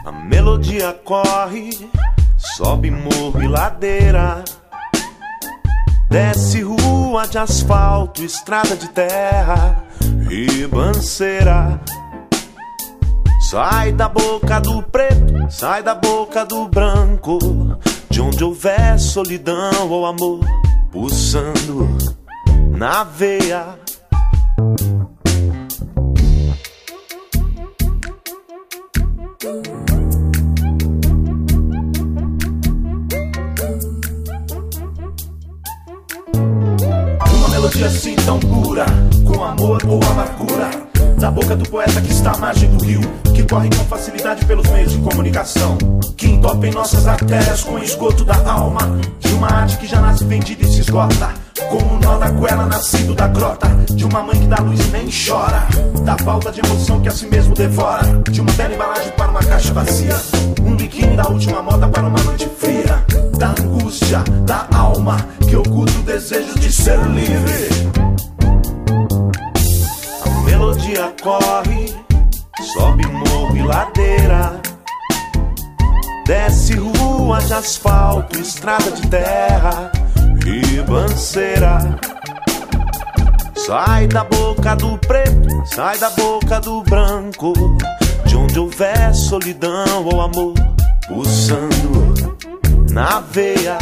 A melodia corre, sobe morro e ladeira, desce rua de asfalto, estrada de terra, ribanceira. Sai da boca do preto, sai da boca do branco, de onde houver solidão ou amor pulsando na veia. Uma melodia assim tão pura, com amor ou amargura, da boca do poeta que está à margem do rio, que corre com facilidade pelos meios de comunicação, que entope em nossas artérias com o esgoto da alma, de uma arte que já nasce vendida e se esgota, como o nó da goela nascido da grota, de uma mãe que dá luz e nem chora, da falta de emoção que a si mesmo devora, de uma bela embalagem para uma caixa vazia, um biquíni da última moda para uma noite fria, da angústia da alma que oculta o desejo de ser livre. A melodia corre, sobe morro e ladeira, desce rua de asfalto, estrada de terra, ribanceira. Sai da boca do preto, sai da boca do branco, de onde houver solidão ou amor pulsando na veia.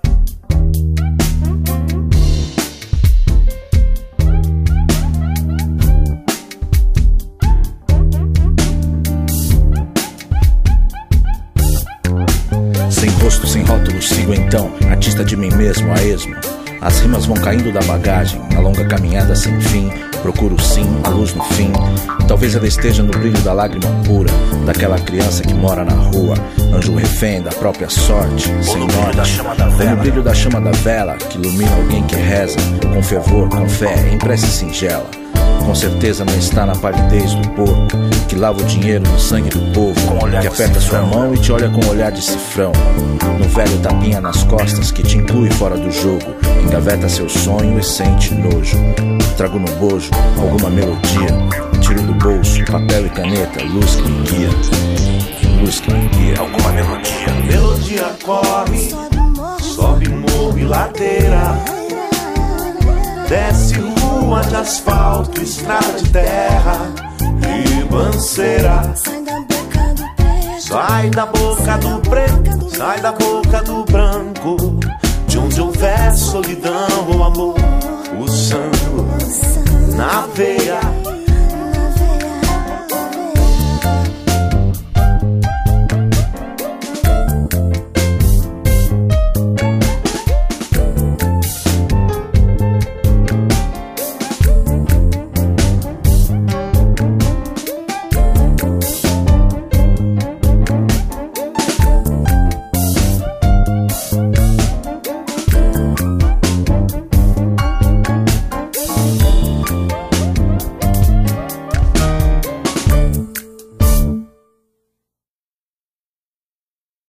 Sem rosto, sem rótulo, sigo então, artista de mim mesmo, a esmo. As rimas vão caindo da bagagem, na longa caminhada sem fim. Procuro sim, a luz no fim. Talvez ela esteja no brilho da lágrima pura, daquela criança que mora na rua, anjo refém da própria sorte, sem norte. Ou no brilho da chama da vela, que ilumina alguém que reza, com fervor, com fé, em prece singela. Com certeza não está na palidez do porco, que lava o dinheiro no sangue do povo, que aperta sua mão e te olha com um olhar de cifrão. No velho tapinha nas costas que te inclui fora do jogo, engaveta seu sonho e sente nojo. Trago no bojo alguma melodia, tiro do bolso papel e caneta, luz que me guia, luz que me guia. Alguma melodia. A melodia corre, sobe morro e ladeira, desce rua de asfalto, estrada de terra, ribanceira. Sai da boca do preto, sai da boca do branco, de onde houver solidão ou amor pulsando na veia.